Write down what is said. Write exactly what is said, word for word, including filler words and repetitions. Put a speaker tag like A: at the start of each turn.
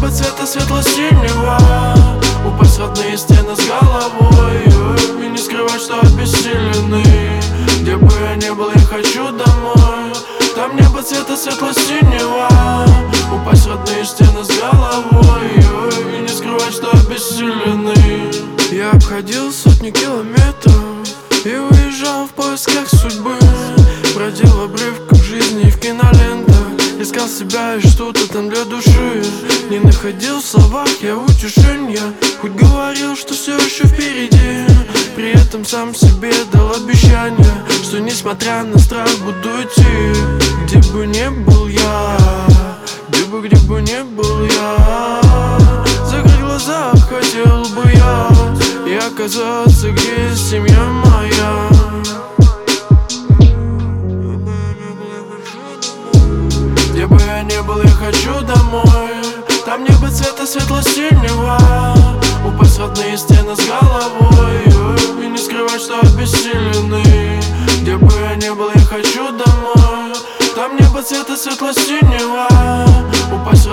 A: небо цвета светло-синего, упасть в родные стены с головой и не скрывать, что обессиленный. Где бы я ни был, я хочу домой. Там небо цвета светло-синего, упасть в родные стены с головой и не скрывать, что обессиленный. Я обходил сотни километров и уезжал в поисках судьбы. Бродил в обрывках жизни и в кинолентах, искал себя и что-то там для души. Не находил в словах я утешения, хоть говорил, что все еще впереди. При этом сам себе дал обещание, что несмотря на страх буду идти. Где бы ни был я, где бы, где бы ни был я, закрыть глаза хотел бы я и оказаться, где есть семья моя. Где бы я ни был, я хочу домой. Там небо цвета светло-синего, упасть в родные стены с головой и не скрывать, что обессиленный. Где бы я ни был, я хочу домой. Там небо цвета светло-синего, упасть